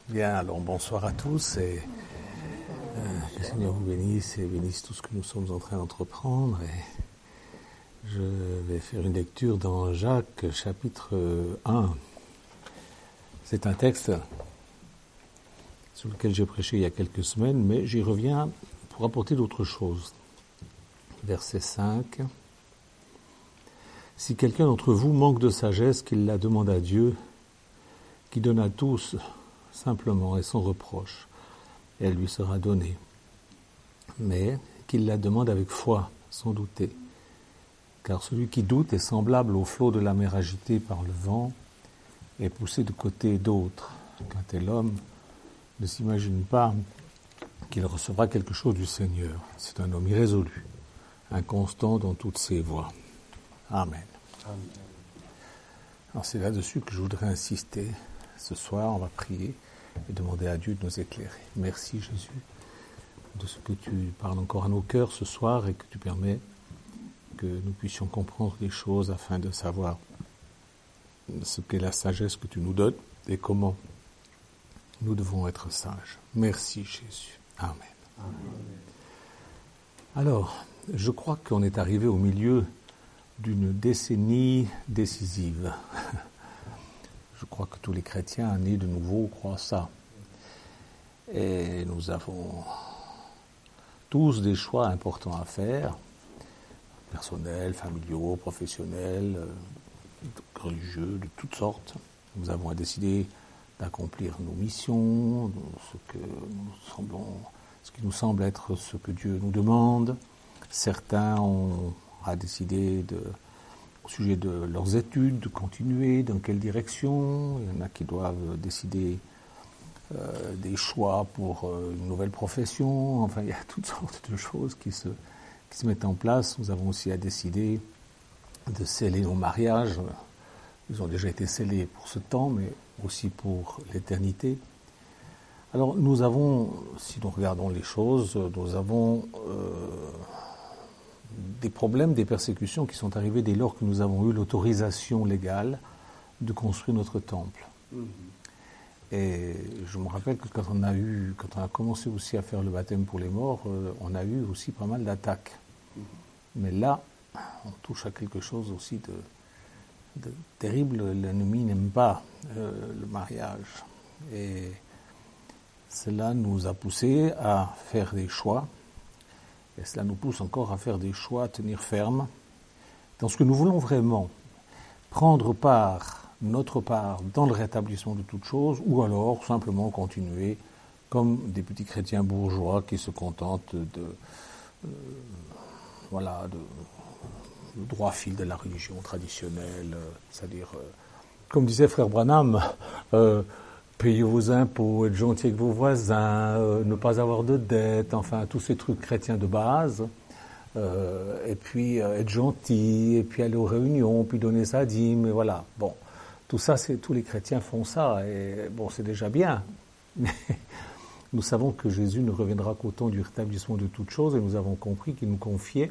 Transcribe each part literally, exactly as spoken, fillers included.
Bien, alors bonsoir à tous et euh, que le Seigneur vous bénisse et bénisse tout ce que nous sommes en train d'entreprendre. Et je vais faire une lecture dans Jacques chapitre un. C'est un texte sur lequel j'ai prêché il y a quelques semaines, mais j'y reviens pour apporter d'autres choses. Verset cinq. Si quelqu'un d'entre vous manque de sagesse, qu'il la demande à Dieu, qui donne à tous simplement et sans reproche, et elle lui sera donnée. Mais qu'il la demande avec foi, sans douter. Car celui qui doute est semblable au flot de la mer agité par le vent et poussé de côté et d'autre. Qu'un tel homme ne s'imagine pas qu'il recevra quelque chose du Seigneur. C'est un homme irrésolu, inconstant dans toutes ses voies. Amen. Amen. Alors c'est là-dessus que je voudrais insister. Ce soir, on va prier et demander à Dieu de nous éclairer. Merci Jésus de ce que tu parles encore à nos cœurs ce soir et que tu permets que nous puissions comprendre les choses afin de savoir ce qu'est la sagesse que tu nous donnes et comment nous devons être sages. Merci Jésus. Amen. Amen. Alors, je crois qu'on est arrivé au milieu d'une décennie décisive. Je crois que tous les chrétiens nés de nouveau croient ça. Et nous avons tous des choix importants à faire, personnels, familiaux, professionnels, religieux, de toutes sortes. Nous avons à décider d'accomplir nos missions, ce, que nous semblons, ce qui nous semble être ce que Dieu nous demande. Certains ont à décider de... au sujet de leurs études, de continuer, dans quelle direction. Il y en a qui doivent décider euh, des choix pour euh, une nouvelle profession. Enfin, il y a toutes sortes de choses qui se, qui se mettent en place. Nous avons aussi à décider de sceller nos mariages. Ils ont déjà été scellés pour ce temps, mais aussi pour l'éternité. Alors, nous avons, si nous regardons les choses, nous avons... Euh, des problèmes, des persécutions qui sont arrivées dès lors que nous avons eu l'autorisation légale de construire notre temple. Mmh. Et je me rappelle que quand on a eu, quand on a commencé aussi à faire le baptême pour les morts, euh, on a eu aussi pas mal d'attaques. Mmh. Mais là, on touche à quelque chose aussi de, de terrible. L'ennemi n'aime pas euh, le mariage. Et cela nous a poussé à faire des choix. Et cela nous pousse encore à faire des choix, à tenir ferme dans ce que nous voulons vraiment, prendre part, notre part, dans le rétablissement de toutes choses, ou alors simplement continuer comme des petits chrétiens bourgeois qui se contentent de, euh, voilà, de, le droit fil de la religion traditionnelle, euh, c'est-à-dire, euh, comme disait Frère Branham, euh, payer vos impôts, être gentil avec vos voisins, euh, ne pas avoir de dettes, enfin tous ces trucs chrétiens de base, euh, et puis euh, être gentil, et puis aller aux réunions, puis donner sa dîme, et voilà. Bon, tout ça, c'est, tous les chrétiens font ça, et bon, c'est déjà bien, mais nous savons que Jésus ne reviendra qu'au temps du rétablissement de toutes choses, et nous avons compris qu'il nous confiait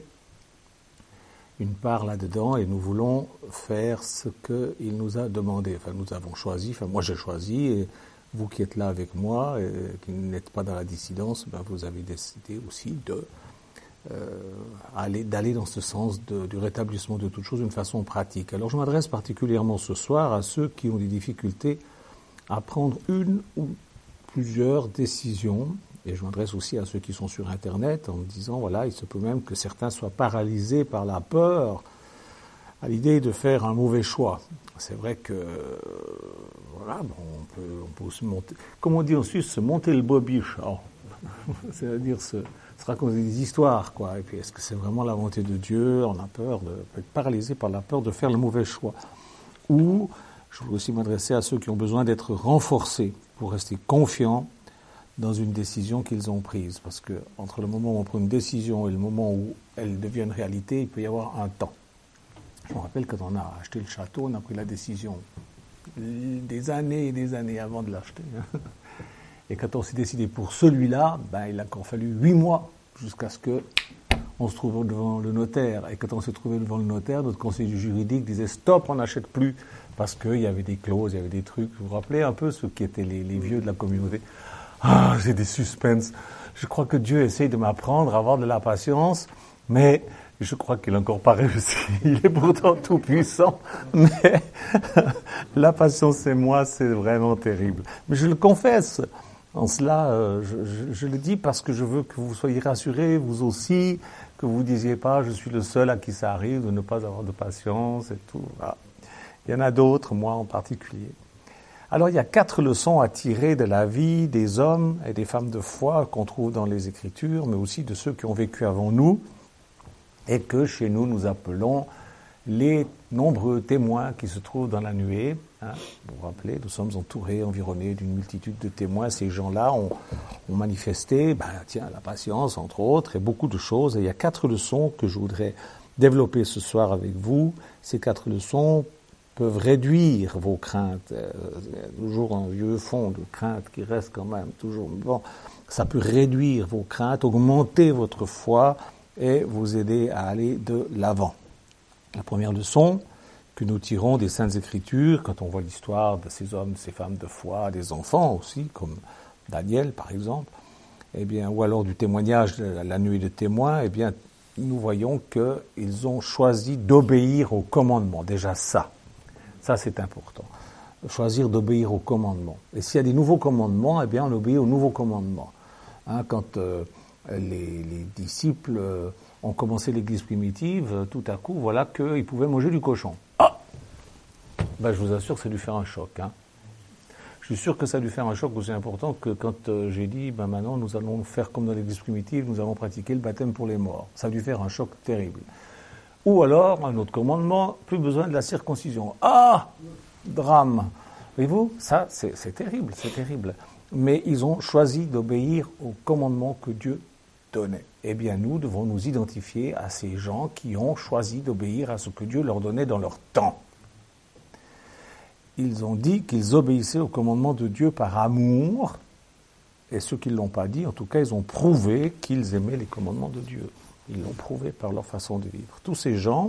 une part là-dedans, et nous voulons faire ce qu'il nous a demandé. Enfin, nous avons choisi, enfin moi j'ai choisi, et vous qui êtes là avec moi, et qui n'êtes pas dans la dissidence, ben vous avez décidé aussi de, euh, aller, d'aller dans ce sens de, du rétablissement de toutes choses d'une façon pratique. Alors je m'adresse particulièrement ce soir à ceux qui ont des difficultés à prendre une ou plusieurs décisions. Et je m'adresse aussi à ceux qui sont sur Internet en me disant, voilà, il se peut même que certains soient paralysés par la peur à l'idée de faire un mauvais choix. C'est vrai que, euh, voilà, bon, on peut, on peut se monter, comme on dit en Suisse, se monter le bobiche. Oh. C'est-à-dire se, se raconter des histoires, quoi. Et puis, est-ce que c'est vraiment la volonté de Dieu? On a peur de, peut être paralysé par la peur de faire le mauvais choix. Ou, je veux aussi m'adresser à ceux qui ont besoin d'être renforcés pour rester confiants dans une décision qu'ils ont prise. Parce que entre le moment où on prend une décision et le moment où elle devient une réalité, il peut y avoir un temps. Je me rappelle quand on a acheté le château, on a pris la décision des années et des années avant de l'acheter. Et quand on s'est décidé pour celui-là, ben, il a encore fallu huit mois jusqu'à ce que on se trouve devant le notaire. Et quand on s'est trouvé devant le notaire, notre conseiller juridique disait stop, on n'achète plus. Parce qu'il y avait des clauses, il y avait des trucs. Vous vous rappelez un peu ceux qui étaient les, les vieux de la communauté? Ah, j'ai des suspens. Je crois que Dieu essaye de m'apprendre à avoir de la patience, mais je crois qu'il n'a encore pas réussi. Il est pourtant tout puissant, mais la patience et moi, c'est vraiment terrible. Mais je le confesse. En cela, euh, je, je, je le dis parce que je veux que vous soyez rassurés, vous aussi, que vous ne disiez pas, je suis le seul à qui ça arrive de ne pas avoir de patience et tout. Voilà. Il y en a d'autres, moi en particulier. Alors il y a quatre leçons à tirer de la vie des hommes et des femmes de foi qu'on trouve dans les Écritures, mais aussi de ceux qui ont vécu avant nous et que chez nous nous appelons les nombreux témoins qui se trouvent dans la nuée. Hein, vous vous rappelez, nous sommes entourés, environnés d'une multitude de témoins. Ces gens-là ont, ont manifesté, ben, tiens, la patience, entre autres, et beaucoup de choses. Et il y a quatre leçons que je voudrais développer ce soir avec vous. Ces quatre leçons peuvent réduire vos craintes. Euh, toujours un vieux fond de crainte qui reste quand même toujours. Bon, ça peut réduire vos craintes, augmenter votre foi et vous aider à aller de l'avant. La première leçon que nous tirons des Saintes Écritures, quand on voit l'histoire de ces hommes, de ces femmes de foi, des enfants aussi, comme Daniel par exemple, eh bien, ou alors du témoignage de la nuée de témoins, eh bien, nous voyons qu'ils ont choisi d'obéir au commandement. Déjà ça, ça c'est important. Choisir d'obéir au commandement. Et s'il y a des nouveaux commandements, eh bien, on obéit aux nouveaux commandements. Hein, quand euh, les, les disciples euh, ont commencé l'Église primitive, euh, tout à coup, voilà qu'ils pouvaient manger du cochon. Ah ben, je vous assure que ça a dû faire un choc. Hein. Je suis sûr que ça a dû faire un choc aussi important que quand euh, j'ai dit, ben maintenant nous allons faire comme dans l'Église primitive, nous allons pratiquer le baptême pour les morts. Ça a dû faire un choc terrible. Ou alors, un autre commandement, plus besoin de la circoncision. Ah, drame. Voyez-vous, ça c'est, c'est terrible, c'est terrible. Mais ils ont choisi d'obéir au commandement que Dieu donnait. Eh bien, nous devons nous identifier à ces gens qui ont choisi d'obéir à ce que Dieu leur donnait dans leur temps. Ils ont dit qu'ils obéissaient au commandement de Dieu par amour, et ceux qui ne l'ont pas dit, en tout cas, ils ont prouvé qu'ils aimaient les commandements de Dieu. Ils l'ont prouvé par leur façon de vivre. Tous ces gens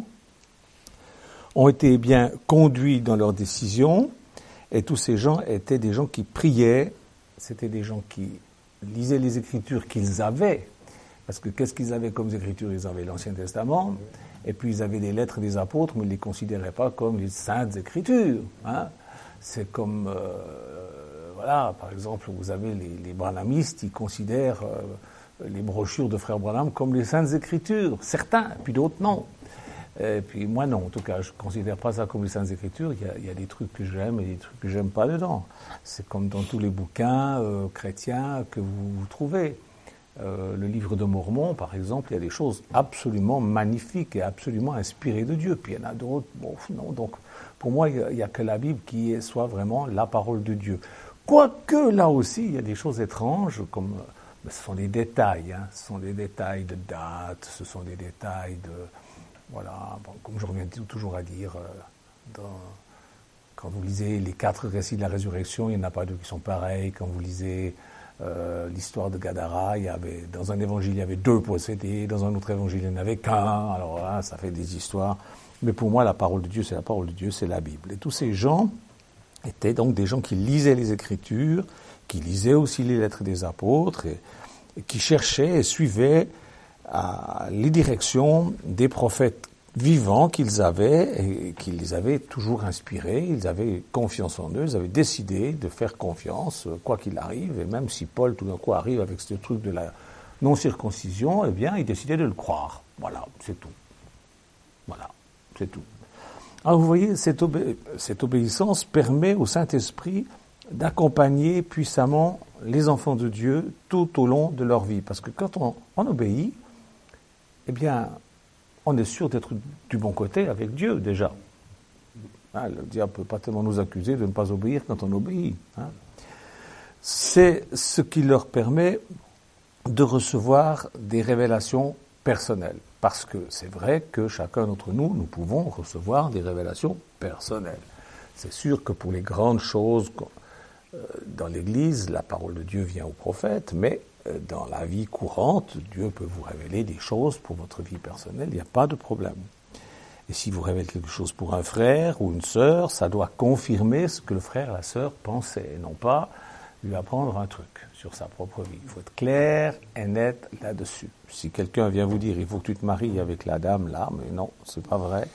ont été bien conduits dans leurs décisions, et tous ces gens étaient des gens qui priaient, c'était des gens qui lisaient les Écritures qu'ils avaient, parce que qu'est-ce qu'ils avaient comme Écritures? Ils avaient l'Ancien Testament, et puis ils avaient les lettres des apôtres, mais ils ne les considéraient pas comme les Saintes Écritures. Hein. C'est comme, euh, voilà, par exemple, vous avez les, les branhamistes, ils considèrent euh, les brochures de Frère Branham comme les Saintes Écritures. Certains, puis d'autres non. Et puis moi non, en tout cas, je ne considère pas ça comme les Saintes Écritures. Il y a, il y a des trucs que j'aime et des trucs que j'aime pas dedans. C'est comme dans tous les bouquins euh, chrétiens que vous, vous trouvez. Euh, le livre de Mormon, par exemple, il y a des choses absolument magnifiques et absolument inspirées de Dieu. Puis il y en a d'autres, bon, non. Donc, pour moi, il n'y a, a que la Bible qui est, soit vraiment la parole de Dieu. Quoique, là aussi, il y a des choses étranges, comme, euh, ce sont des détails, hein, ce sont des détails de date, ce sont des détails de, voilà, bon, comme je reviens toujours à dire, euh, dans, quand vous lisez les quatre récits de la résurrection, il n'y en a pas deux qui sont pareils. Quand vous lisez Euh, l'histoire de Gadara, il y avait, dans un évangile, il y avait deux possédés, dans un autre évangile, il n'y en avait qu'un. Alors là, ça fait des histoires. Mais pour moi, la parole de Dieu, c'est la parole de Dieu, c'est la Bible. Et tous ces gens étaient donc des gens qui lisaient les Écritures, qui lisaient aussi les lettres des apôtres, et, et qui cherchaient et suivaient à, les directions des prophètes vivants qu'ils avaient et qui les avaient toujours inspirés. Ils avaient confiance en eux, ils avaient décidé de faire confiance, quoi qu'il arrive, et même si Paul tout d'un coup arrive avec ce truc de la non-circoncision, eh bien, ils décidaient de le croire. Voilà, c'est tout. Voilà, c'est tout. Alors vous voyez, cette, obé- cette obéissance permet au Saint-Esprit d'accompagner puissamment les enfants de Dieu tout au long de leur vie. Parce que quand on, on obéit, eh bien, on est sûr d'être du bon côté avec Dieu, déjà. Hein, le diable ne peut pas tellement nous accuser de ne pas obéir quand on obéit. Hein. C'est ce qui leur permet de recevoir des révélations personnelles. Parce que c'est vrai que chacun d'entre nous, nous pouvons recevoir des révélations personnelles. C'est sûr que pour les grandes choses, dans l'Église, la parole de Dieu vient au prophète, mais dans la vie courante, Dieu peut vous révéler des choses pour votre vie personnelle, il n'y a pas de problème. Et si vous révélez quelque chose pour un frère ou une sœur, ça doit confirmer ce que le frère et la sœur pensaient, et non pas lui apprendre un truc sur sa propre vie. Il faut être clair et net là-dessus. Si quelqu'un vient vous dire, il faut que tu te maries avec la dame là, mais non, c'est pas vrai.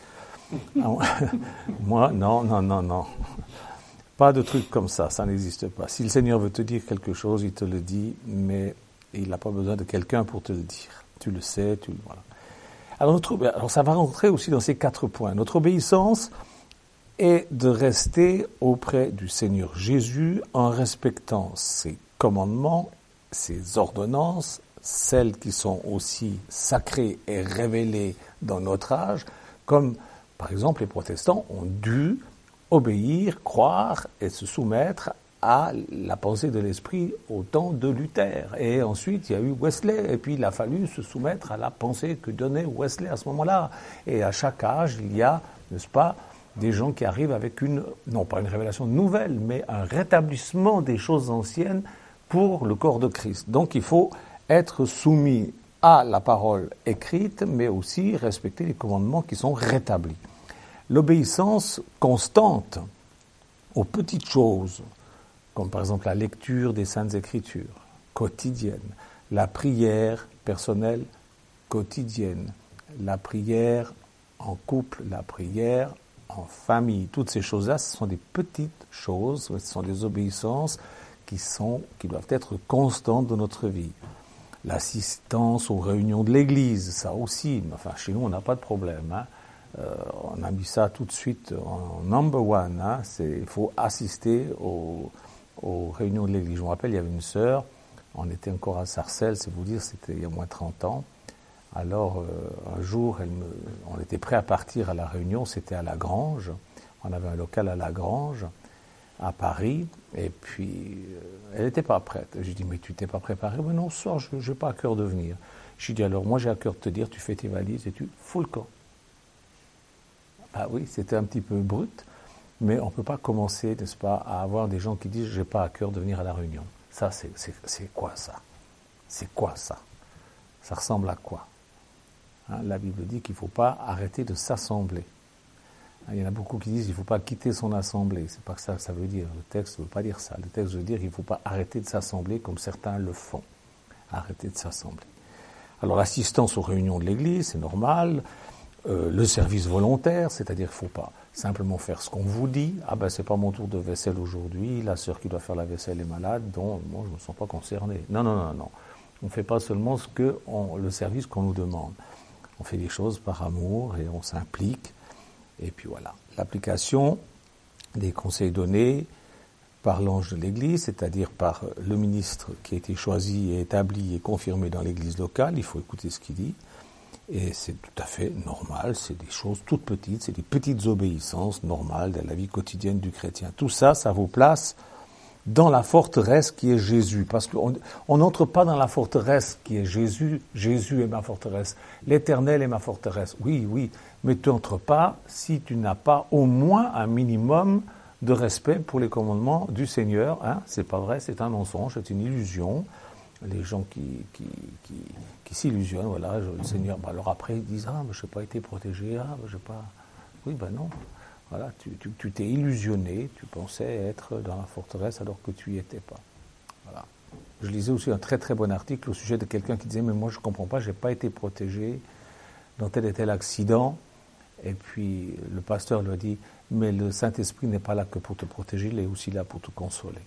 Moi, non, non, non, non. Pas de truc comme ça, ça n'existe pas. Si le Seigneur veut te dire quelque chose, il te le dit, mais il n'a pas besoin de quelqu'un pour te le dire. Tu le sais, tu le... Voilà. Alors, notre, alors ça va rentrer aussi dans ces quatre points. Notre obéissance est de rester auprès du Seigneur Jésus en respectant ses commandements, ses ordonnances, celles qui sont aussi sacrées et révélées dans notre âge, comme par exemple les protestants ont dû obéir, croire et se soumettre à la pensée de l'esprit au temps de Luther. Et ensuite, il y a eu Wesley, et puis il a fallu se soumettre à la pensée que donnait Wesley à ce moment-là. Et à chaque âge, il y a, n'est-ce pas, des gens qui arrivent avec une, non pas une révélation nouvelle, mais un rétablissement des choses anciennes pour le corps de Christ. Donc il faut être soumis à la parole écrite, mais aussi respecter les commandements qui sont rétablis. L'obéissance constante aux petites choses, comme par exemple la lecture des Saintes Écritures quotidienne, la prière personnelle quotidienne, la prière en couple, la prière en famille, toutes ces choses-là, ce sont des petites choses, ce sont des obéissances qui sont, qui doivent être constantes dans notre vie. L'assistance aux réunions de l'Église, ça aussi, enfin chez nous on n'a pas de problème, hein. Euh, on a mis ça tout de suite en number one, hein. C'est, il faut assister aux, aux réunions de l'Église. Je me rappelle, il y avait une sœur, on était encore à Sarcelles, c'est vous dire, c'était il y a moins de trente ans. Alors, euh, un jour, elle me, on était prêt à partir à la réunion, c'était à La Grange. On avait un local à La Grange, à Paris, et puis euh, elle n'était pas prête. J'ai dit, mais tu t'es pas préparé? Mais non, ce soir, je n'ai pas à cœur de venir. J'ai dit, alors, moi, j'ai à cœur de te dire, tu fais tes valises et tu fous le camp. Ah oui, c'était un petit peu brut, mais on ne peut pas commencer, n'est-ce pas, à avoir des gens qui disent, je n'ai pas à cœur de venir à la réunion. Ça, c'est, c'est, c'est quoi ça? C'est quoi ça? Ça ressemble à quoi? Hein, la Bible dit qu'il ne faut pas arrêter de s'assembler. Hein, il y en a beaucoup qui disent qu'il ne faut pas quitter son assemblée. C'est pas que ça que ça veut dire. Le texte ne veut pas dire ça. Le texte veut dire qu'il ne faut pas arrêter de s'assembler comme certains le font. Arrêter de s'assembler. Alors l'assistance aux réunions de l'Église, c'est normal. Euh, le service volontaire, c'est-à-dire qu'il ne faut pas simplement faire ce qu'on vous dit. Ah ben c'est pas mon tour de vaisselle aujourd'hui, la sœur qui doit faire la vaisselle est malade, donc moi je ne me sens pas concerné. Non, non, non, non. On ne fait pas seulement ce que on, le service qu'on nous demande. On fait des choses par amour et on s'implique. Et puis voilà. L'application des conseils donnés par l'ange de l'Église, c'est-à-dire par le ministre qui a été choisi et établi et confirmé dans l'Église locale, il faut écouter ce qu'il dit. Et c'est tout à fait normal, c'est des choses toutes petites, c'est des petites obéissances normales de la vie quotidienne du chrétien. Tout ça, ça vous place dans la forteresse qui est Jésus. Parce qu'on n'entre pas dans la forteresse qui est Jésus. Jésus est ma forteresse. L'Éternel est ma forteresse. Oui, oui, mais tu n'entres pas si tu n'as pas au moins un minimum de respect pour les commandements du Seigneur. Hein. C'est pas vrai, c'est un mensonge, c'est une illusion. Les gens qui, qui, qui, qui s'illusionnent, voilà, je, le Seigneur, bah alors après ils disent, ah, mais je n'ai pas été protégé, ah, je n'ai pas... Oui, ben non, voilà, tu, tu, tu t'es illusionné, tu pensais être dans la forteresse alors que tu n'y étais pas. Voilà. Je lisais aussi un très très bon article au sujet de quelqu'un qui disait, mais moi je ne comprends pas, je n'ai pas été protégé dans tel et tel accident, et puis le pasteur lui a dit, mais le Saint-Esprit n'est pas là que pour te protéger, il est aussi là pour te consoler.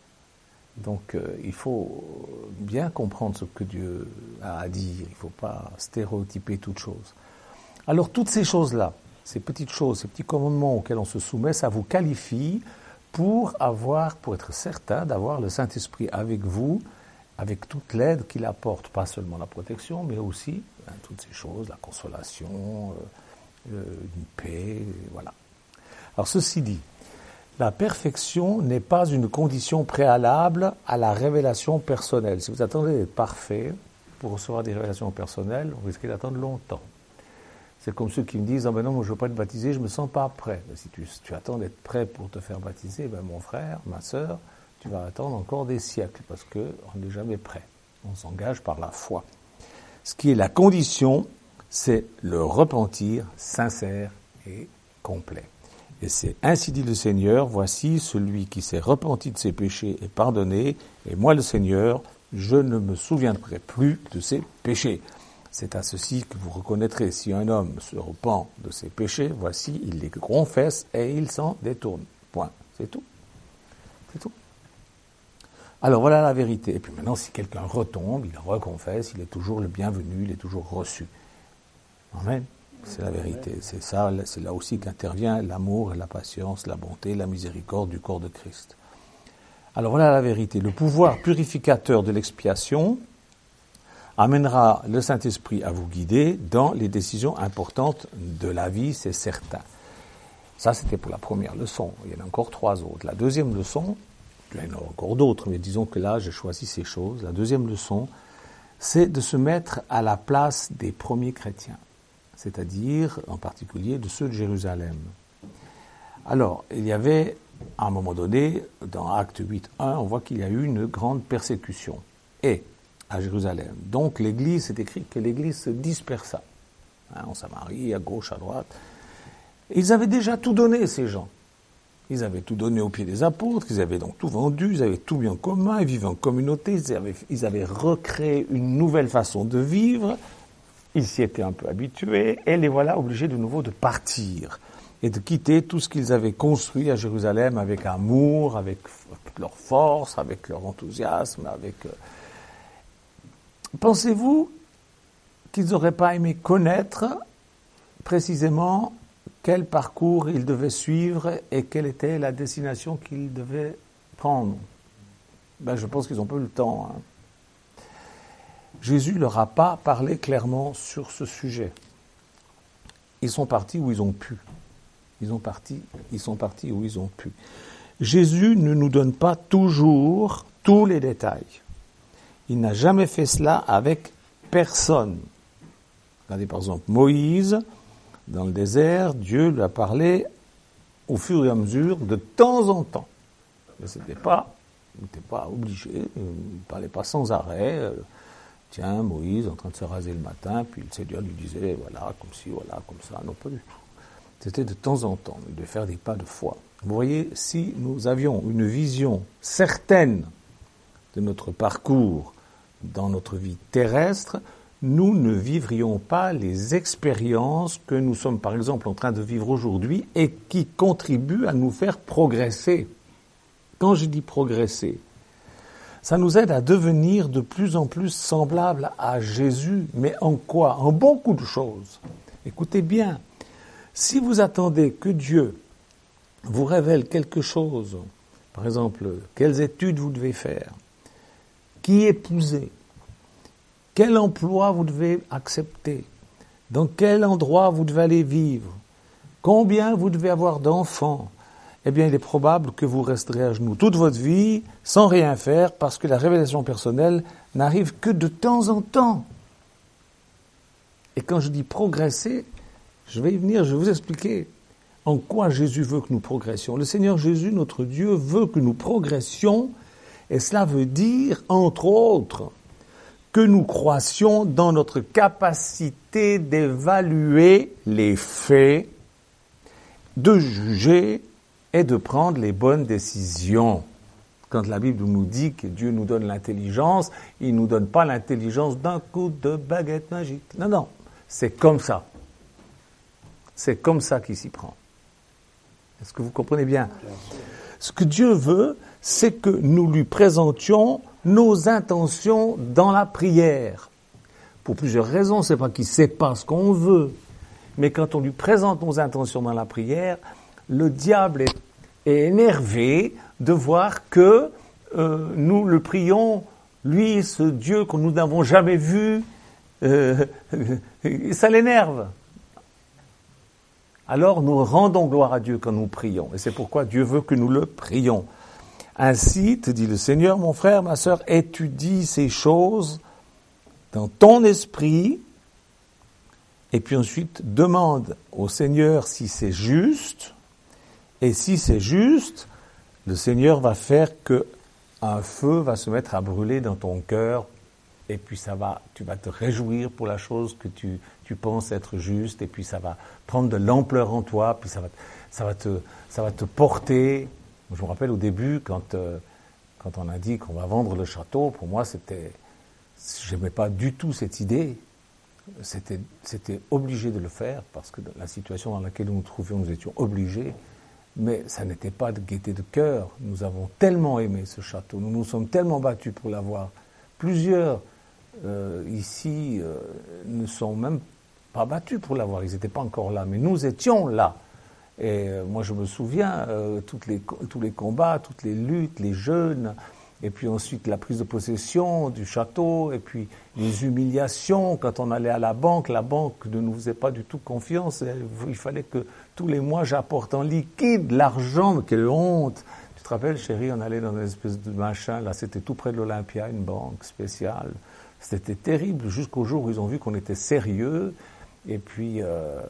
Donc euh, il faut bien comprendre ce que Dieu a à dire, il ne faut pas stéréotyper toute chose. Alors toutes ces choses-là, ces petites choses, ces petits commandements auxquels on se soumet, ça vous qualifie pour avoir, pour être certain d'avoir le Saint-Esprit avec vous, avec toute l'aide qu'il apporte, pas seulement la protection, mais aussi hein, toutes ces choses, la consolation, euh, une paix, voilà. Alors ceci dit, la perfection n'est pas une condition préalable à la révélation personnelle. Si vous attendez d'être parfait pour recevoir des révélations personnelles, vous risquez d'attendre longtemps. C'est comme ceux qui me disent « Ah ben non, moi je ne veux pas être baptisé, je ne me sens pas prêt. » Si tu, tu attends d'être prêt pour te faire baptiser, ben mon frère, ma sœur, tu vas attendre encore des siècles parce qu'on n'est jamais prêt. On s'engage par la foi. Ce qui est la condition, c'est le repentir sincère et complet. Et c'est ainsi dit le Seigneur, voici celui qui s'est repenti de ses péchés et pardonné, et moi le Seigneur, je ne me souviendrai plus de ses péchés. C'est à ceci que vous reconnaîtrez, si un homme se repent de ses péchés, voici, il les confesse et il s'en détourne. Point. C'est tout. C'est tout. Alors voilà la vérité. Et puis maintenant, si quelqu'un retombe, il reconfesse, il est toujours le bienvenu, il est toujours reçu. Amen. C'est la vérité. C'est ça, c'est là aussi qu'intervient l'amour, la patience, la bonté, la miséricorde du corps de Christ. Alors voilà la vérité. Le pouvoir purificateur de l'expiation amènera le Saint-Esprit à vous guider dans les décisions importantes de la vie, c'est certain. Ça, c'était pour la première leçon. Il y en a encore trois autres. La deuxième leçon, il y en a encore d'autres, mais disons que là, j'ai choisi ces choses. La deuxième leçon, c'est de se mettre à la place des premiers chrétiens, c'est-à-dire en particulier de ceux de Jérusalem. Alors, il y avait, à un moment donné, dans Actes huit un, on voit qu'il y a eu une grande persécution. Et à Jérusalem. Donc l'Église, c'est écrit que l'Église se dispersa. Hein, en Samarie, à gauche, à droite. Ils avaient déjà tout donné, ces gens. Ils avaient tout donné au pied des apôtres, ils avaient donc tout vendu, ils avaient tout mis en commun, ils vivaient en communauté, ils avaient, ils avaient recréé une nouvelle façon de vivre, ils s'y étaient un peu habitués, et les voilà obligés de nouveau de partir et de quitter tout ce qu'ils avaient construit à Jérusalem avec amour, avec leur force, avec leur enthousiasme, avec... Euh, Pensez-vous qu'ils n'auraient pas aimé connaître précisément quel parcours ils devaient suivre et quelle était la destination qu'ils devaient prendre? Ben, je pense qu'ils n'ont pas eu le temps. Hein. Jésus ne leur a pas parlé clairement sur ce sujet. Ils sont partis où ils ont pu. Ils, ont parti, ils sont partis où ils ont pu. Jésus ne nous donne pas toujours tous les détails. Il n'a jamais fait cela avec personne. Regardez par exemple Moïse, dans le désert, Dieu lui a parlé au fur et à mesure, de temps en temps. Mais c'était pas, il n'était pas obligé, il ne parlait pas sans arrêt. Tiens, Moïse en train de se raser le matin, puis le Seigneur lui disait, voilà, comme ci, voilà, comme ça. Non, pas du tout. C'était de temps en temps, de faire des pas de foi. Vous voyez, si nous avions une vision certaine de notre parcours dans notre vie terrestre, nous ne vivrions pas les expériences que nous sommes par exemple en train de vivre aujourd'hui et qui contribuent à nous faire progresser. Quand je dis progresser, ça nous aide à devenir de plus en plus semblables à Jésus. Mais en quoi? En beaucoup de choses. Écoutez bien, si vous attendez que Dieu vous révèle quelque chose, par exemple, quelles études vous devez faire, qui épouser, quel emploi vous devez accepter, dans quel endroit vous devez aller vivre, combien vous devez avoir d'enfants, eh bien il est probable que vous resterez à genoux toute votre vie sans rien faire parce que la révélation personnelle n'arrive que de temps en temps. Et quand je dis progresser, je vais y venir, je vais vous expliquer en quoi Jésus veut que nous progressions. Le Seigneur Jésus, notre Dieu, veut que nous progressions. Et cela veut dire, entre autres, que nous croissions dans notre capacité d'évaluer les faits, de juger et de prendre les bonnes décisions. Quand la Bible nous dit que Dieu nous donne l'intelligence, il ne nous donne pas l'intelligence d'un coup de baguette magique. Non, non, c'est comme ça. C'est comme ça qu'il s'y prend. Est-ce que vous comprenez bien? Ce que Dieu veut, c'est que nous lui présentions nos intentions dans la prière. Pour plusieurs raisons, c'est pas qu'il ne sait pas ce qu'on veut, mais quand on lui présente nos intentions dans la prière, le diable est, est énervé de voir que euh, nous le prions, lui, ce Dieu que nous n'avons jamais vu, euh, ça l'énerve. Alors nous rendons gloire à Dieu quand nous prions, et c'est pourquoi Dieu veut que nous le prions. Ainsi, te dit le Seigneur, mon frère, ma sœur, étudie ces choses dans ton esprit, et puis ensuite demande au Seigneur si c'est juste, et si c'est juste, le Seigneur va faire que un feu va se mettre à brûler dans ton cœur et puis ça va, tu vas te réjouir pour la chose que tu, tu penses être juste, et puis ça va prendre de l'ampleur en toi, puis ça va, ça va, te, ça va te porter. Je me rappelle au début, quand, euh, quand on a dit qu'on va vendre le château, pour moi, c'était, j'aimais pas du tout cette idée. C'était, c'était obligé de le faire, parce que la situation dans laquelle nous nous trouvions, nous étions obligés. Mais ça n'était pas de gaieté de cœur. Nous avons tellement aimé ce château, nous nous sommes tellement battus pour l'avoir. Plusieurs euh, ici euh, ne sont même pas battus pour l'avoir, ils n'étaient pas encore là, mais nous étions là. Et euh, moi je me souviens, euh, toutes les, tous les combats, toutes les luttes, les jeûnes, et puis ensuite la prise de possession du château, et puis les humiliations quand on allait à la banque. La banque ne nous faisait pas du tout confiance, il fallait que tous les mois j'apporte en liquide l'argent, mais quelle honte! Tu te rappelles, chérie, on allait dans une espèce de machin, là c'était tout près de l'Olympia, une banque spéciale. C'était terrible, jusqu'au jour où ils ont vu qu'on était sérieux, et puis... Euh,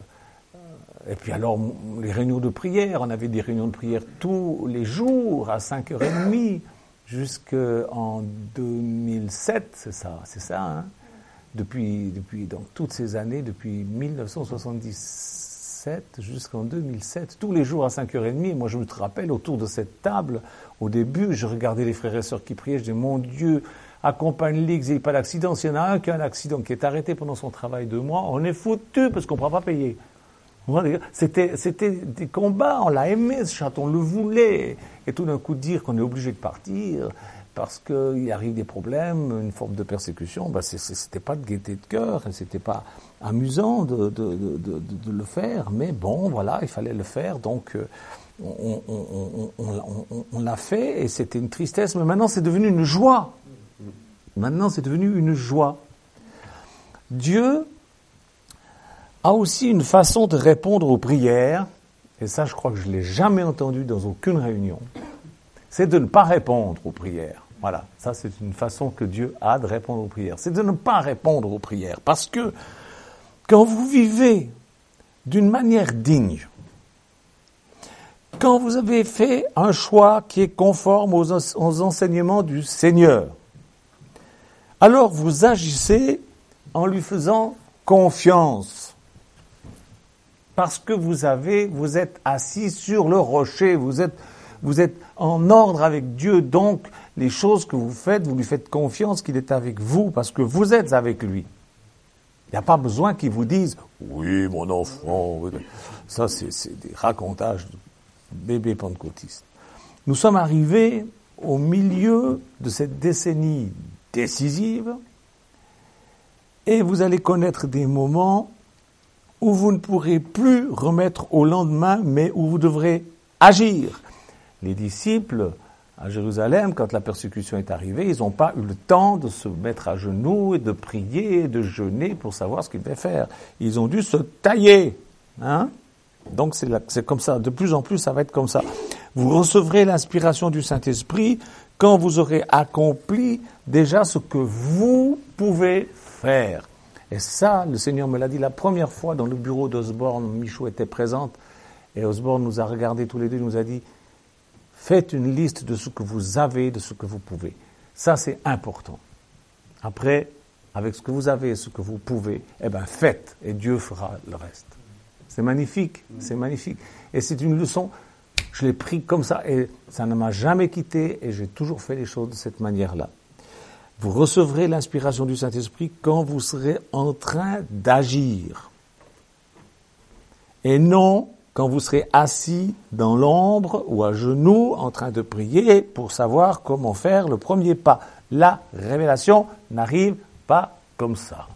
Et puis alors, les réunions de prière, on avait des réunions de prière tous les jours, à cinq heures trente, jusqu'en deux mille sept, c'est ça, c'est ça, hein, depuis, depuis donc, toutes ces années, depuis dix-neuf cent soixante-dix-sept jusqu'en deux mille sept, tous les jours à cinq heures trente, et moi je me rappelle, autour de cette table, au début, je regardais les frères et sœurs qui priaient, je disais, mon Dieu, accompagne-les, qu'ils n'aient pas d'accident, s'il y en a un qui a un accident, qui est arrêté pendant son travail de mois, on est foutu, parce qu'on ne pourra pas payer. C'était, c'était des combats, on l'a aimé ce château, on le voulait. Et tout d'un coup dire qu'on est obligé de partir parce qu'il arrive des problèmes, une forme de persécution, ben c'est, c'était pas de gaieté de cœur, c'était pas amusant de, de, de, de, de le faire, mais bon, voilà, il fallait le faire, donc on, on, on, on, on, on l'a fait et c'était une tristesse, mais maintenant c'est devenu une joie. Maintenant c'est devenu une joie. Dieu a aussi une façon de répondre aux prières, et ça je crois que je ne l'ai jamais entendu dans aucune réunion, c'est de ne pas répondre aux prières. Voilà, ça c'est une façon que Dieu a de répondre aux prières, c'est de ne pas répondre aux prières, parce que quand vous vivez d'une manière digne, quand vous avez fait un choix qui est conforme aux, aux enseignements du Seigneur, alors vous agissez en lui faisant confiance. Parce que vous avez, vous êtes assis sur le rocher, vous êtes, vous êtes en ordre avec Dieu, donc les choses que vous faites, vous lui faites confiance qu'il est avec vous, parce que vous êtes avec lui. Il n'y a pas besoin qu'il vous dise « Oui, mon enfant », ça c'est, c'est des racontages de bébés pentecôtistes. Nous sommes arrivés au milieu de cette décennie décisive, et vous allez connaître des moments où vous ne pourrez plus remettre au lendemain, mais où vous devrez agir. Les disciples, à Jérusalem, quand la persécution est arrivée, ils n'ont pas eu le temps de se mettre à genoux et de prier, et de jeûner pour savoir ce qu'ils devaient faire. Ils ont dû se tailler. Hein? Donc c'est, la, c'est comme ça, de plus en plus ça va être comme ça. Vous recevrez l'inspiration du Saint-Esprit quand vous aurez accompli déjà ce que vous pouvez faire. Et ça, le Seigneur me l'a dit la première fois dans le bureau d'Osborne, Michaud était présente, et Osborne nous a regardés tous les deux, nous a dit, faites une liste de ce que vous avez, de ce que vous pouvez. Ça, c'est important. Après, avec ce que vous avez et ce que vous pouvez, eh ben, faites, et Dieu fera le reste. C'est magnifique, c'est magnifique. Et c'est une leçon, je l'ai pris comme ça, et ça ne m'a jamais quitté, et j'ai toujours fait les choses de cette manière-là. Vous recevrez l'inspiration du Saint-Esprit quand vous serez en train d'agir. Et non quand vous serez assis dans l'ombre ou à genoux en train de prier pour savoir comment faire le premier pas. La révélation n'arrive pas comme ça.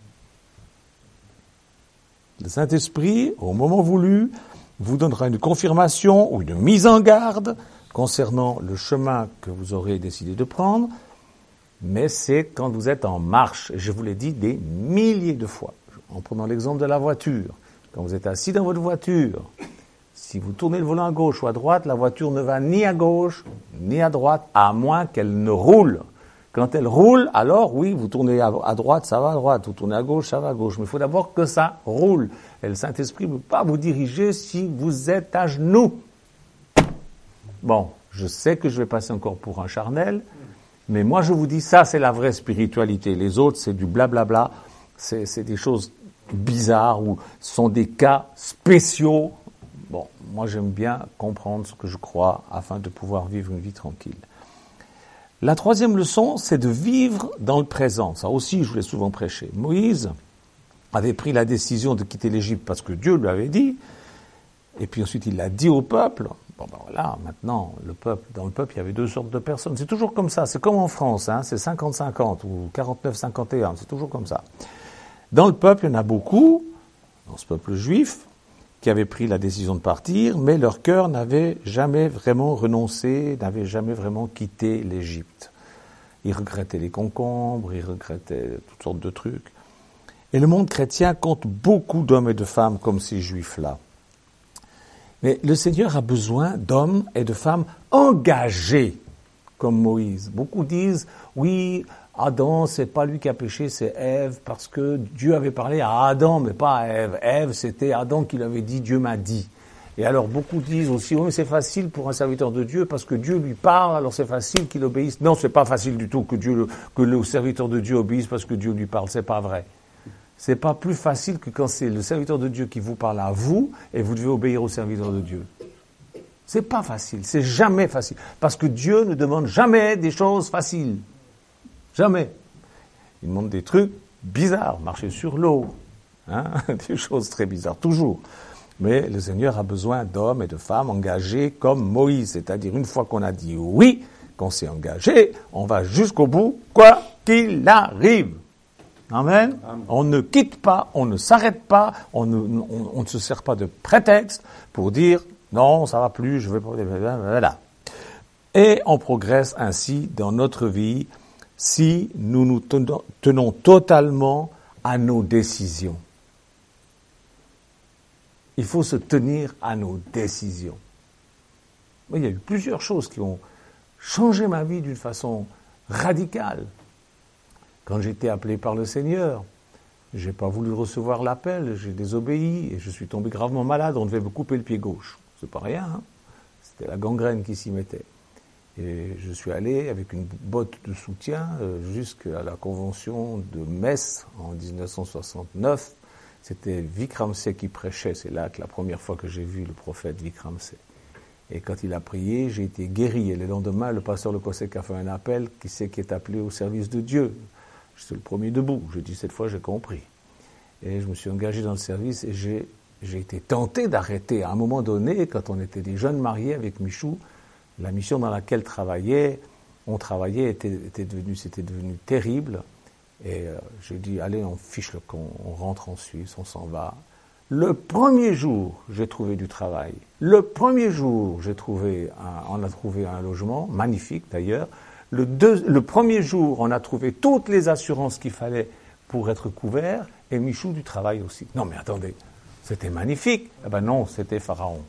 Le Saint-Esprit, au moment voulu, vous donnera une confirmation ou une mise en garde concernant le chemin que vous aurez décidé de prendre, mais c'est quand vous êtes en marche. Et je vous l'ai dit des milliers de fois. En prenant l'exemple de la voiture. Quand vous êtes assis dans votre voiture, si vous tournez le volant à gauche ou à droite, la voiture ne va ni à gauche ni à droite, à moins qu'elle ne roule. Quand elle roule, alors oui, vous tournez à droite, ça va à droite. Vous tournez à gauche, ça va à gauche. Mais il faut d'abord que ça roule. Et le Saint-Esprit ne peut pas vous diriger si vous êtes à genoux. Bon, je sais que je vais passer encore pour un charnel. Mais moi, je vous dis, ça, c'est la vraie spiritualité. Les autres, c'est du blablabla. C'est, c'est des choses bizarres ou sont des cas spéciaux. Bon, moi, j'aime bien comprendre ce que je crois afin de pouvoir vivre une vie tranquille. La troisième leçon, c'est de vivre dans le présent. Ça aussi, je vous l'ai souvent prêché. Moïse avait pris la décision de quitter l'Égypte parce que Dieu lui avait dit. Et puis ensuite, il l'a dit au peuple. Bon, ben voilà, maintenant, le peuple, dans le peuple, il y avait deux sortes de personnes. C'est toujours comme ça. C'est comme en France, hein, c'est cinquante cinquante ou quarante-neuf cinquante et un. C'est toujours comme ça. Dans le peuple, il y en a beaucoup, dans ce peuple juif, qui avaient pris la décision de partir, mais leur cœur n'avait jamais vraiment renoncé, n'avait jamais vraiment quitté l'Égypte. Ils regrettaient les concombres, ils regrettaient toutes sortes de trucs. Et le monde chrétien compte beaucoup d'hommes et de femmes comme ces juifs-là. Mais le Seigneur a besoin d'hommes et de femmes engagés, comme Moïse. Beaucoup disent, oui, Adam, c'est pas lui qui a péché, c'est Ève, parce que Dieu avait parlé à Adam, mais pas à Ève. Ève, c'était Adam qui l'avait dit, Dieu m'a dit. Et alors, beaucoup disent aussi, oui, mais c'est facile pour un serviteur de Dieu, parce que Dieu lui parle, alors c'est facile qu'il obéisse. Non, c'est pas facile du tout que Dieu, que le serviteur de Dieu obéisse parce que Dieu lui parle, c'est pas vrai. C'est pas plus facile que quand c'est le serviteur de Dieu qui vous parle à vous et vous devez obéir au serviteur de Dieu. C'est pas facile, c'est jamais facile. Parce que Dieu ne demande jamais des choses faciles. Jamais. Il demande des trucs bizarres, marcher sur l'eau, hein, des choses très bizarres, toujours. Mais le Seigneur a besoin d'hommes et de femmes engagés comme Moïse. C'est-à-dire, une fois qu'on a dit oui, qu'on s'est engagé, on va jusqu'au bout, quoi qu'il arrive. Amen. Amen. On ne quitte pas, on ne s'arrête pas, on ne, on, on ne se sert pas de prétexte pour dire non, ça va plus, je veux pas. Voilà. Et on progresse ainsi dans notre vie si nous nous tenons, tenons totalement à nos décisions. Il faut se tenir à nos décisions. Il y a eu plusieurs choses qui ont changé ma vie d'une façon radicale. Quand j'ai été appelé par le Seigneur, j'ai pas voulu recevoir l'appel, j'ai désobéi et je suis tombé gravement malade. On devait me couper le pied gauche. C'est pas rien, hein. C'était la gangrène qui s'y mettait. Et je suis allé avec une botte de soutien euh, jusqu'à la convention de Metz en dix-neuf cent soixante-neuf. C'était Vikramsey qui prêchait. C'est là que la première fois que j'ai vu le prophète Vikramsey. Et quand il a prié, j'ai été guéri. Et le lendemain, le pasteur Le Cossec a fait un appel. Qui c'est qui est appelé au service de Dieu? J'étais le premier debout. J'ai dit, cette fois, j'ai compris. Et je me suis engagé dans le service et j'ai, j'ai été tenté d'arrêter. À un moment donné, quand on était des jeunes mariés avec Michou, la mission dans laquelle travaillait, on travaillait, était, était devenu, c'était devenu terrible. Et euh, j'ai dit, allez, on fiche le camp, on rentre en Suisse, on s'en va. Le premier jour, j'ai trouvé du travail. Le premier jour, j'ai trouvé un, on a trouvé un logement, magnifique d'ailleurs. Le, deux, le premier jour, on a trouvé toutes les assurances qu'il fallait pour être couvert, et Michou du travail aussi. Non mais attendez, c'était magnifique. Eh ben non, c'était Pharaon.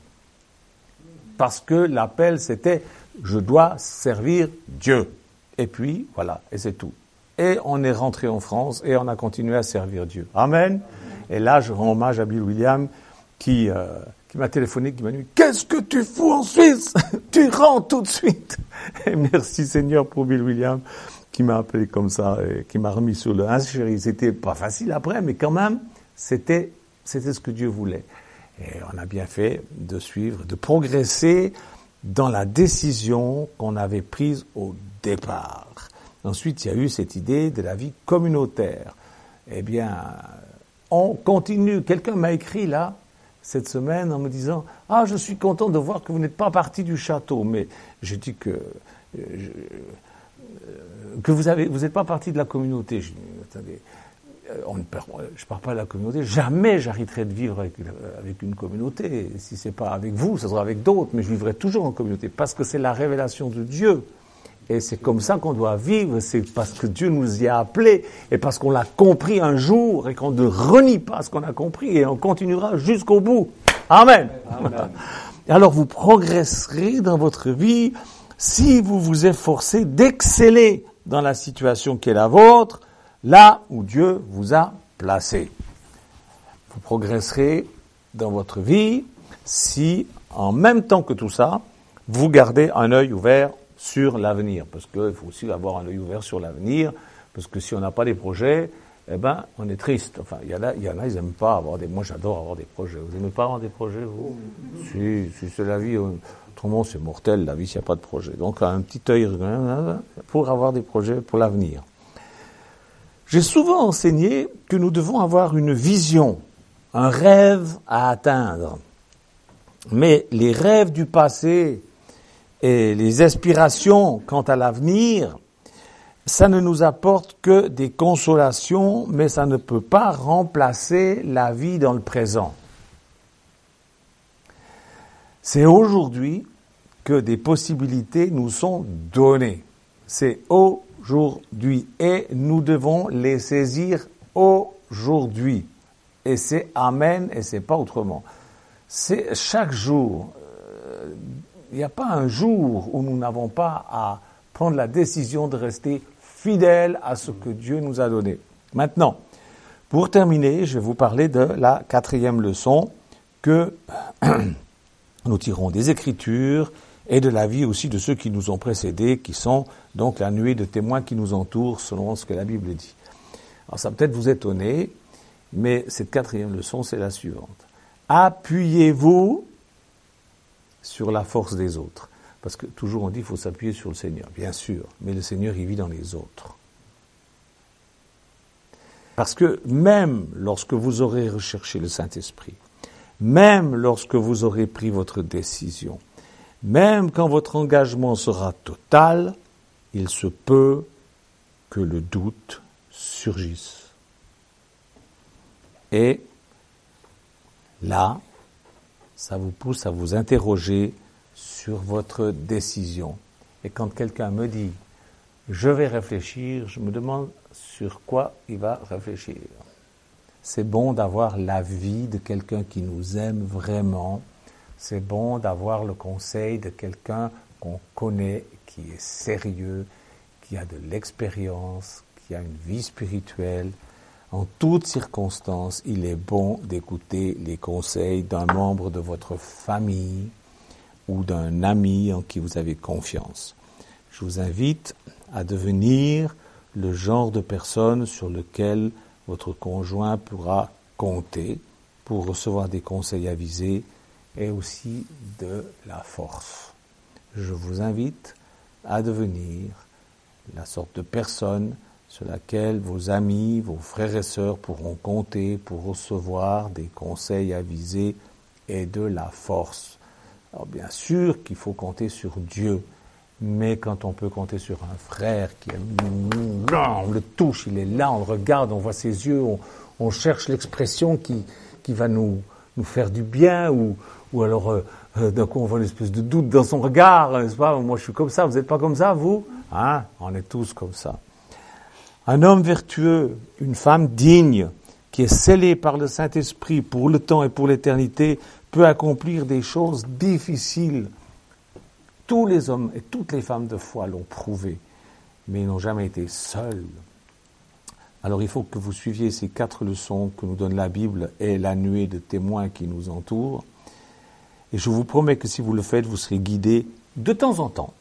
Parce que l'appel, c'était « je dois servir Dieu ». Et puis, voilà, et c'est tout. Et on est rentré en France, et on a continué à servir Dieu. Amen. Et là, je rends hommage à Bill William, qui... Euh, qui m'a téléphoné, qui m'a dit « Qu'est-ce que tu fous en Suisse? Tu rentres tout de suite !» Et merci Seigneur pour Bill William, qui m'a appelé comme ça, et qui m'a remis sur le « Hein, chérie ?» C'était pas facile après, mais quand même, c'était, c'était ce que Dieu voulait. Et on a bien fait de suivre, de progresser dans la décision qu'on avait prise au départ. Ensuite, il y a eu cette idée de la vie communautaire. Eh bien, on continue. Quelqu'un m'a écrit là, cette semaine en me disant « Ah, je suis content de voir que vous n'êtes pas parti du château. » Mais je dis que, euh, je, euh, que vous avez, vous n'êtes pas parti de la communauté. Je dis « Attendez, euh, on ne perd, je ne pars pas de la communauté. Jamais j'arrêterai de vivre avec, avec une communauté. Si ce n'est pas avec vous, ce sera avec d'autres. Mais je vivrai toujours en communauté parce que c'est la révélation de Dieu. Et c'est comme ça qu'on doit vivre, c'est parce que Dieu nous y a appelés, et parce qu'on l'a compris un jour, et qu'on ne renie pas ce qu'on a compris, et on continuera jusqu'au bout. Amen. Amen. Alors vous progresserez dans votre vie si vous vous efforcez d'exceller dans la situation qui est la vôtre, là où Dieu vous a placé. Vous progresserez dans votre vie si, en même temps que tout ça, vous gardez un œil ouvert sur l'avenir, parce qu'il faut aussi avoir un œil ouvert sur l'avenir, parce que si on n'a pas des projets, eh ben, on est triste. Enfin, il y en a, il y en a, ils n'aiment pas avoir des... Moi, j'adore avoir des projets. Vous n'aimez pas avoir des projets, vous? Si, si c'est la vie. Autrement, c'est mortel, la vie, s'il n'y a pas de projet. Donc, un petit œil pour avoir des projets pour l'avenir. J'ai souvent enseigné que nous devons avoir une vision, un rêve à atteindre. Mais les rêves du passé et les aspirations quant à l'avenir, ça ne nous apporte que des consolations, mais ça ne peut pas remplacer la vie dans le présent. C'est aujourd'hui que des possibilités nous sont données. C'est aujourd'hui et nous devons les saisir aujourd'hui. Et c'est amen et c'est pas autrement. C'est chaque jour. Il n'y a pas un jour où nous n'avons pas à prendre la décision de rester fidèles à ce que Dieu nous a donné. Maintenant, pour terminer, je vais vous parler de la quatrième leçon que nous tirons des Écritures et de la vie aussi de ceux qui nous ont précédés, qui sont donc la nuée de témoins qui nous entourent selon ce que la Bible dit. Alors ça va peut-être vous étonner, mais cette quatrième leçon, c'est la suivante. Appuyez-vous sur la force des autres. Parce que toujours on dit qu'il faut s'appuyer sur le Seigneur, bien sûr, mais le Seigneur il vit dans les autres. Parce que même lorsque vous aurez recherché le Saint-Esprit, même lorsque vous aurez pris votre décision, même quand votre engagement sera total, il se peut que le doute surgisse. Et là, ça vous pousse à vous interroger sur votre décision. Et quand quelqu'un me dit « je vais réfléchir », je me demande sur quoi il va réfléchir. C'est bon d'avoir l'avis de quelqu'un qui nous aime vraiment. C'est bon d'avoir le conseil de quelqu'un qu'on connaît, qui est sérieux, qui a de l'expérience, qui a une vie spirituelle. En toutes circonstances, il est bon d'écouter les conseils d'un membre de votre famille ou d'un ami en qui vous avez confiance. Je vous invite à devenir le genre de personne sur lequel votre conjoint pourra compter pour recevoir des conseils avisés et aussi de la force. Je vous invite à devenir la sorte de personne sur laquelle vos amis, vos frères et sœurs pourront compter pour recevoir des conseils avisés et de la force. Alors bien sûr qu'il faut compter sur Dieu, mais quand on peut compter sur un frère qui est là, on le touche, il est là, on le regarde, on voit ses yeux, on, on cherche l'expression qui, qui va nous, nous faire du bien, ou, ou alors euh, euh, d'un coup on voit une espèce de doute dans son regard, n'est-ce pas? Moi je suis comme ça, vous n'êtes pas comme ça, vous? Hein? On est tous comme ça. Un homme vertueux, une femme digne, qui est scellée par le Saint-Esprit pour le temps et pour l'éternité, peut accomplir des choses difficiles. Tous les hommes et toutes les femmes de foi l'ont prouvé, mais ils n'ont jamais été seuls. Alors il faut que vous suiviez ces quatre leçons que nous donne la Bible et la nuée de témoins qui nous entourent. Et je vous promets que si vous le faites, vous serez guidés de temps en temps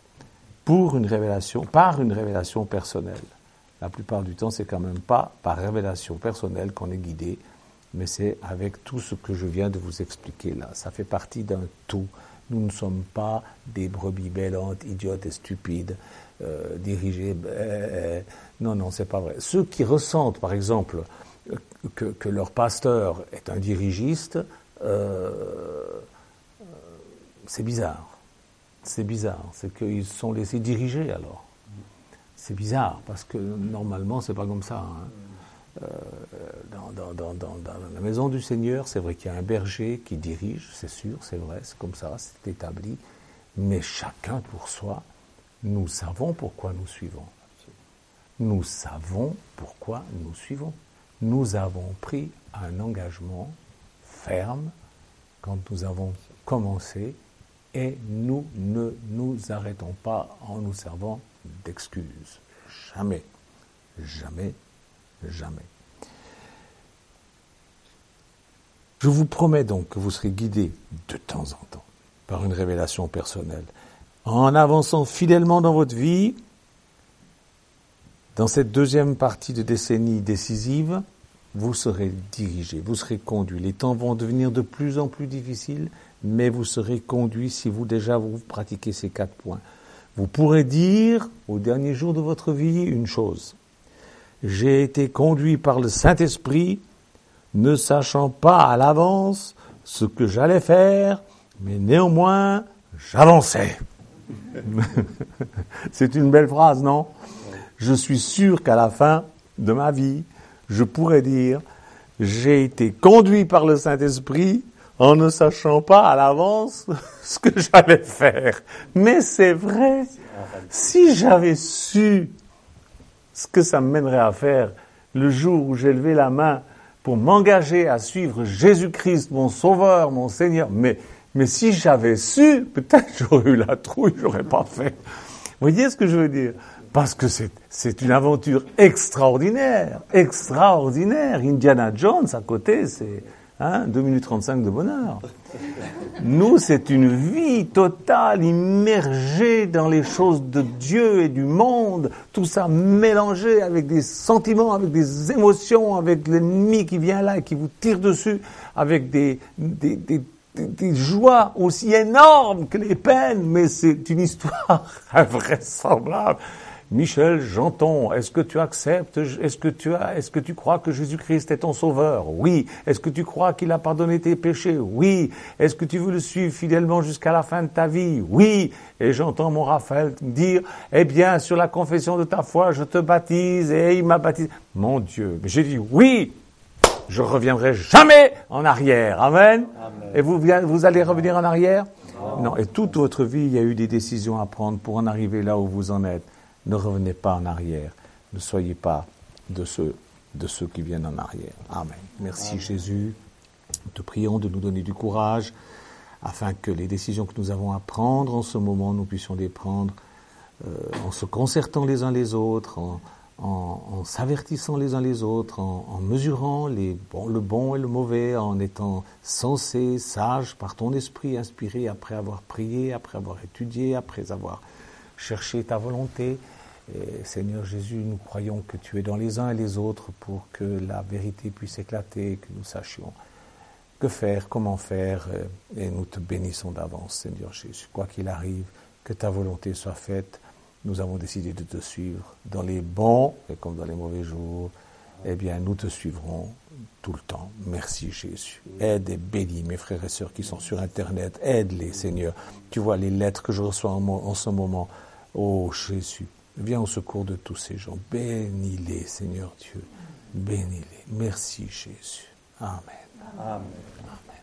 pour une révélation, par une révélation personnelle. La plupart du temps, c'est quand même pas par révélation personnelle qu'on est guidé, mais c'est avec tout ce que je viens de vous expliquer là. Ça fait partie d'un tout. Nous ne sommes pas des brebis bêlantes, idiotes et stupides, euh, dirigés. Euh, non, non, c'est pas vrai. Ceux qui ressentent, par exemple, que, que leur pasteur est un dirigiste, euh, c'est bizarre. C'est bizarre. C'est qu'ils sont laissés diriger alors. C'est bizarre, parce que normalement, c'est pas comme ça. Hein. Euh, dans, dans, dans, dans, dans la maison du Seigneur, c'est vrai qu'il y a un berger qui dirige, c'est sûr, c'est vrai, c'est comme ça, c'est établi. Mais chacun pour soi, nous savons pourquoi nous suivons. Nous savons pourquoi nous suivons. Nous avons pris un engagement ferme quand nous avons commencé et nous ne nous arrêtons pas en nous servant d'excuses. Jamais, jamais, jamais. Je vous promets donc que vous serez guidés de temps en temps par une révélation personnelle. En avançant fidèlement dans votre vie, dans cette deuxième partie de décennie décisive, vous serez dirigé, vous serez conduit. Les temps vont devenir de plus en plus difficiles, mais vous serez conduit si vous déjà vous pratiquez ces quatre points. Vous pourrez dire au dernier jour de votre vie une chose. J'ai été conduit par le Saint-Esprit, ne sachant pas à l'avance ce que j'allais faire, mais néanmoins, j'avançais. C'est une belle phrase, non? Je suis sûr qu'à la fin de ma vie, je pourrais dire, j'ai été conduit par le Saint-Esprit en ne sachant pas à l'avance ce que j'allais faire. Mais c'est vrai, si j'avais su ce que ça me mènerait à faire le jour où j'ai levé la main pour m'engager à suivre Jésus-Christ, mon Sauveur, mon Seigneur, mais, mais si j'avais su, peut-être j'aurais eu la trouille, j'aurais pas fait. Vous voyez ce que je veux dire? Parce que c'est, c'est une aventure extraordinaire, extraordinaire. Indiana Jones, à côté, c'est hein, deux minutes trente-cinq de bonheur. Nous, c'est une vie totale, immergée dans les choses de Dieu et du monde, tout ça mélangé avec des sentiments, avec des émotions, avec l'ennemi qui vient là et qui vous tire dessus, avec des, des, des, des, des joies aussi énormes que les peines, mais c'est une histoire invraisemblable. Michel Janton, est-ce que tu acceptes, est-ce que tu as, est-ce que tu crois que Jésus-Christ est ton sauveur? Oui. Est-ce que tu crois qu'il a pardonné tes péchés? Oui. Est-ce que tu veux le suivre fidèlement jusqu'à la fin de ta vie? Oui. Et j'entends mon Raphaël me dire, eh bien, sur la confession de ta foi, je te baptise, et il m'a baptisé. Mon Dieu. Mais j'ai dit oui. Je reviendrai jamais en arrière. Amen. Amen. Et vous, vous allez revenir en arrière? Non. Non. Et toute votre vie, il y a eu des décisions à prendre pour en arriver là où vous en êtes. Ne revenez pas en arrière. Ne soyez pas de ceux, de ceux qui viennent en arrière. Amen. Merci Amen. Jésus. Nous te prions de nous donner du courage afin que les décisions que nous avons à prendre en ce moment, nous puissions les prendre euh, en se concertant les uns les autres, en, en, en s'avertissant les uns les autres, en, en mesurant les bon, le bon et le mauvais, en étant sensés, sages par ton esprit inspiré après avoir prié, après avoir étudié, après avoir cherché ta volonté. Et Seigneur Jésus, nous croyons que tu es dans les uns et les autres pour que la vérité puisse éclater, que nous sachions que faire, comment faire, et nous te bénissons d'avance, Seigneur Jésus. Quoi qu'il arrive, que ta volonté soit faite. Nous avons décidé de te suivre dans les bons et comme dans les mauvais jours. Eh bien, nous te suivrons tout le temps. Merci Jésus. Aide et bénis mes frères et sœurs qui sont sur Internet. Aide-les, Seigneur. Tu vois les lettres que je reçois en, en ce moment. Oh Jésus, viens au secours de tous ces gens. Bénis-les, Seigneur Dieu. Bénis-les. Merci Jésus. Amen. Amen. Amen.